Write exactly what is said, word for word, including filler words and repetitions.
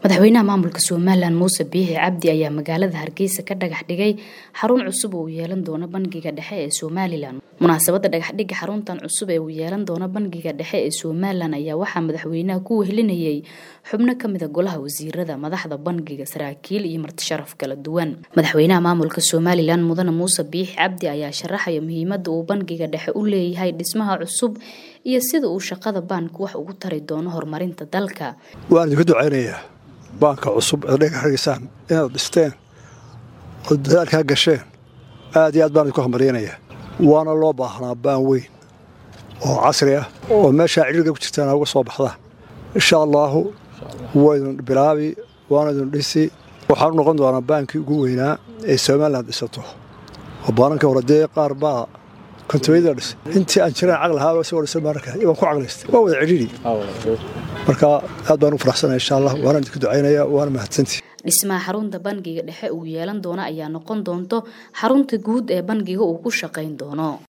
madaxweynaha maamulka Soomaaliland Muuse Biixi Cabdi ayaa magaalada Hargeysa ka dhagax dhigay xarun cusub oo yeelan doona bangiga dhexe ee Soomaaliland. Munaasabadda dhagax dhigga xaruntan cusub ee uu yeelan doona bangiga dhexe ee Soomaaliland ayaa waxaa madaxweynaha ku wehelinayay xubno ka mid ah golaha wasiirada, madaxda bangiga, saraakiil iyo marti sharaf kala duwan. Madaxweynaha maamulka Soomaaliland Mudane Muuse Biixi Cabdi ayaa sharaxay muhiimadda uu bangiga dhexe u leeyahay dhismaha cusub iyo sida uu shaqada bank wax ugu tari doono horumarinta dalka. waan idinku ducaynayaa banka cusub ee dhagaxaysaan inaad dhisteen oo dadaalka gasheen aad iyo aad baan idinku hambalyeynaya. waana loo baahnaa baan weyn oo casri ah oo meesha ciriga ku jirtaan uga soo baxda insha Allah waydun bilaabi waana idin dhisi waxaan noqon doonaa bankii ugu weynaa ee Soomaaliland dhisato oo banka horadee qaar baa kontoyada dhis intii aan jiraan aqal ahaa soo dhisa marka iban ku aqlaystay waa wada ciriiri marka aad baan u faraxsanahay insha Allah waana idinku ducaynayaa waana mahadsantii. dhismaha xarunta bangiga dhexe uu yeelan doona ayaa noqon doonto xarunta guud ee bangiga uu ku shaqeyn doono.